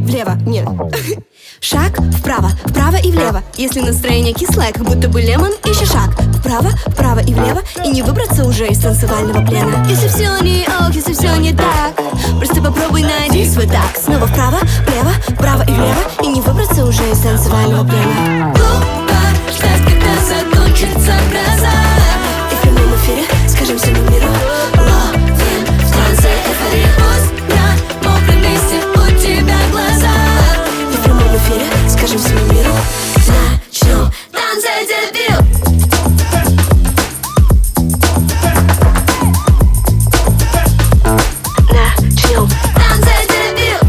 влево, нет. Шаг вправо, вправо и влево. Если настроение кислое, как будто бы лемон, ищи шаг вправо и влево. И не выбраться уже из танцевального плена. Если все не ок, если все не так, просто попробуй найди свой так. Снова вправо и влево. И не выбраться уже из танцевального плена. Глупо ждать, когда закончится гроза. И в прямом эфире скажем всему миру: ловим в танце эйфорию. Пусть на мокром месте у тебя глаза. И в прямом эфире скажем всему миру: начнем танцы дебют. начнем Танцы дебют.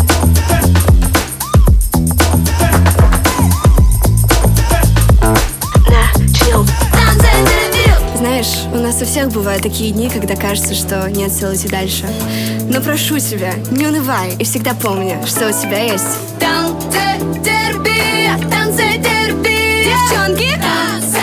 начнем. Танцы дебют. Знаешь, у нас у всех бывают такие дни, когда кажется, что нет сил идти дальше. Но прошу тебя, не унывай и всегда помни, что у тебя есть Танцы терпи, танцы терпи. девчонки. Танцы